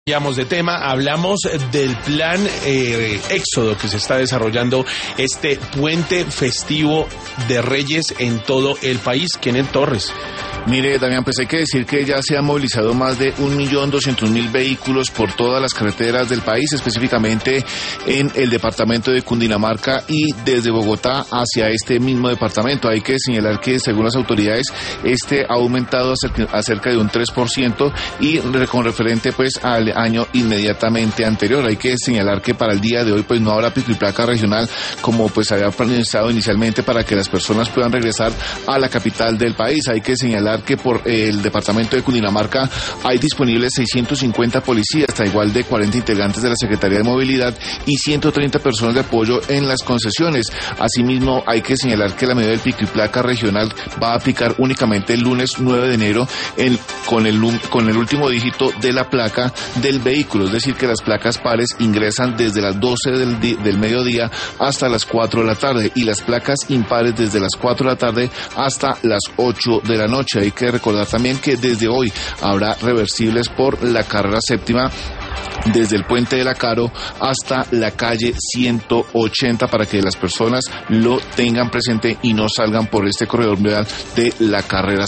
Cambiamos de tema, hablamos del plan Éxodo que se está desarrollando, este puente festivo de Reyes en todo el país. Kenneth Torres. Mire, Damián, pues hay que decir que ya se han movilizado más de 1.200.000 vehículos por todas las carreteras del país, específicamente en el departamento de Cundinamarca y desde Bogotá hacia este mismo departamento. Hay que señalar que, según las autoridades, ha aumentado a cerca de un 3% y con referente pues al año inmediatamente anterior. Hay que señalar que para el día de hoy pues no habrá pico y placa regional como pues había planificado inicialmente para que las personas puedan regresar a la capital del país. Hay que señalar que por el departamento de Cundinamarca hay disponibles 650 policías, al igual de 40 integrantes de la Secretaría de Movilidad y 130 personas de apoyo en las concesiones. Asimismo, hay que señalar que la medida del pico y placa regional va a aplicar únicamente el lunes 9 de enero con el último dígito de la placa del vehículo, es decir, que las placas pares ingresan desde las 12 del mediodía hasta las 4 de la tarde y las placas impares desde las 4 de la tarde hasta las 8 de la noche. Hay que recordar también que desde hoy habrá reversibles por la carrera séptima desde el puente de la Caro hasta la calle 180 para que las personas lo tengan presente y no salgan por este corredor vial de la carrera